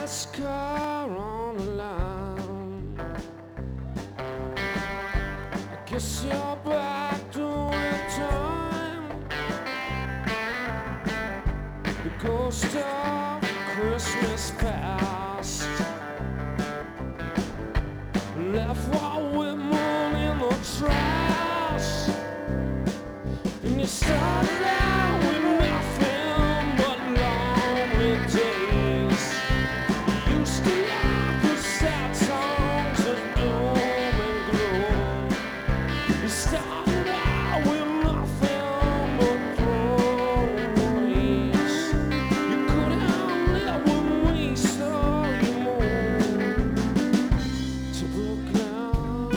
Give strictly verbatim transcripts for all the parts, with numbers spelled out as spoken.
last car on the line. I guess you're back doing time. The ghost of Christmas past left while we're mourning the trash. And you started out with nothing but lonely days. You used to laugh with sad songs of doom and gloom. You started out with nothing but throwaways. You couldn't live with me, so you moved to Brooklyn.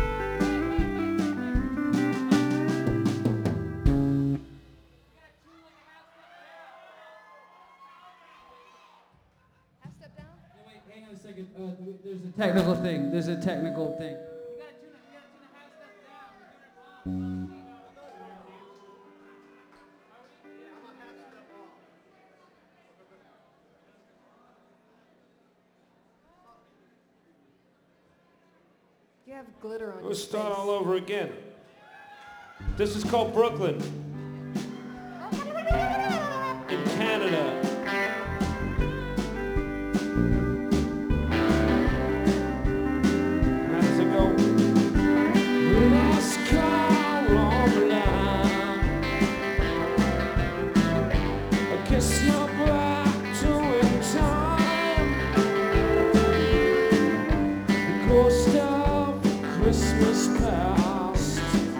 Half step down? No, wait, hang on a second. Uh, th- there's a technical thing. There's a technical thing. You have glitter on We'll your start face. all over again. This is called Brooklyn in Canada. How does it go? Last car on the line. I guess you're back doing time. The ghost of Christmas past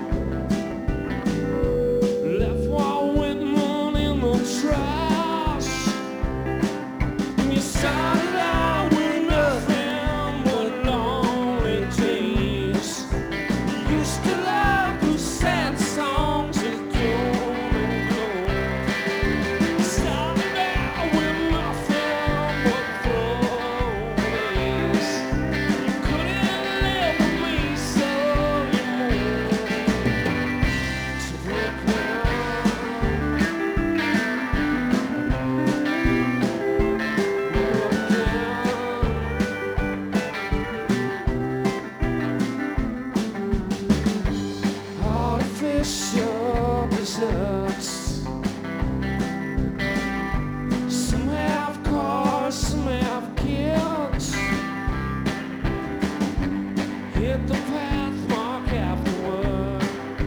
left while with moon in the trash. And you started out with nothing but lonely days. You used to love those sad songs of doom and gloom. You started out with nothing but throwaways. You couldn't live with me, so you moved to Brooklyn. Artificial desserts. Some have cars, some have kids. Hit the path mark afterward.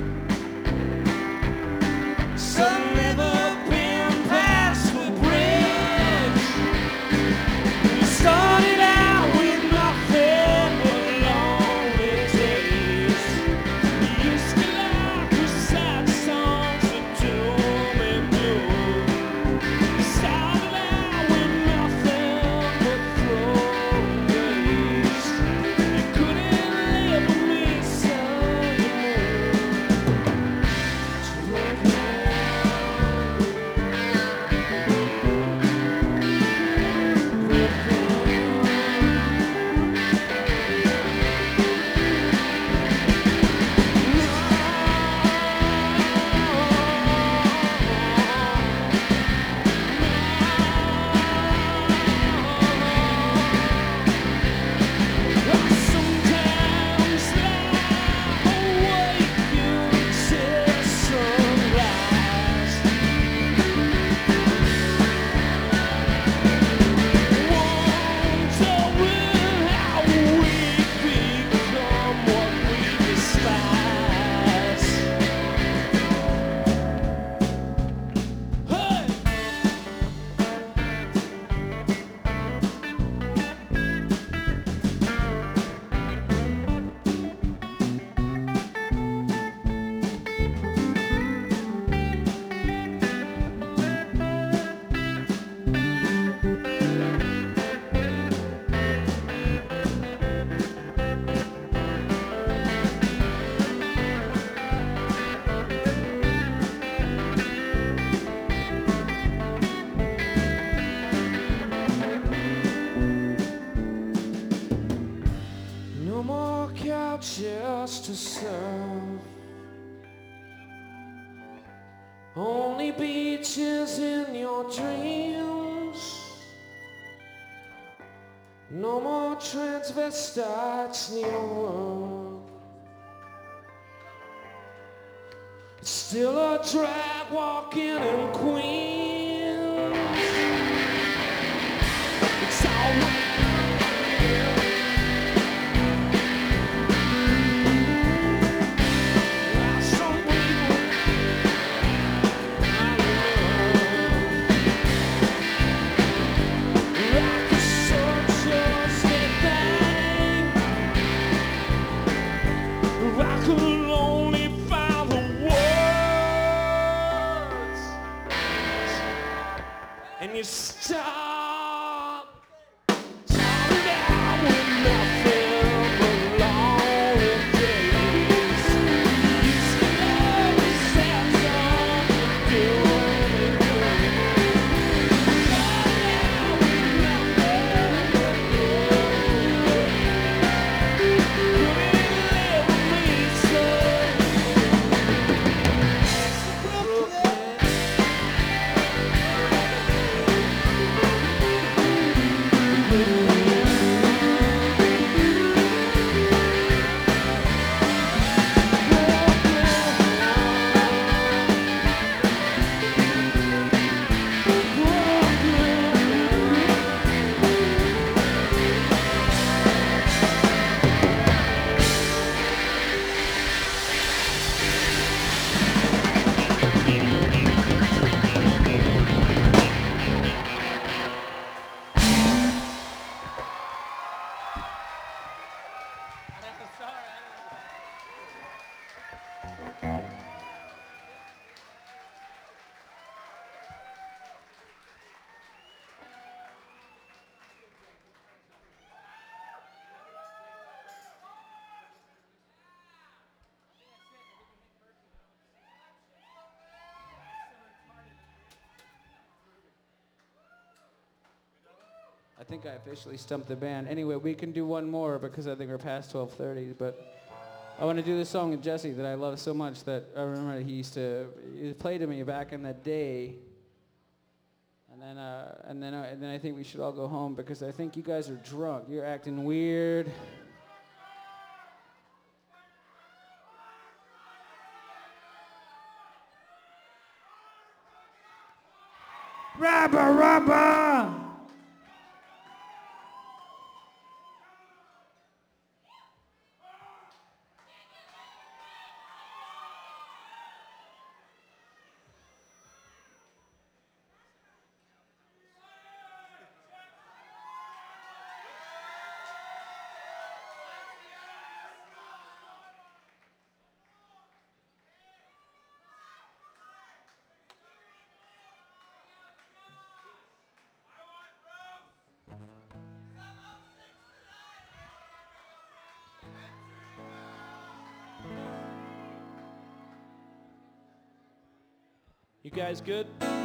Some never been past the bridge. You started out with nothing but lonely days. You used to laugh with sad songs of doom and gloom. You started out with nothing but throwaways. You couldn't live with me, so you moved to Brooklyn. Sometimes lie awake until sunrise. Wonder with how we become what we despise. Hey! No more couches to serve. Only beaches in your dreams. No more transvestites need a world. It's still a drag walking in Queens. It's always I could only find the words, and you stop talking down with nothing but lonely days. You still the sense of doing it great. Talking down with nothing but lonely days. I think I officially stumped the band. Anyway, we can do one more because I think we're past twelve thirty, but I want to do this song with Jesse that I love so much that I remember he used to he play to me back in the day. And then, uh, and then, uh, and then I think we should all go home because I think you guys are drunk. You're acting weird. Rabba, rabba! You guys good?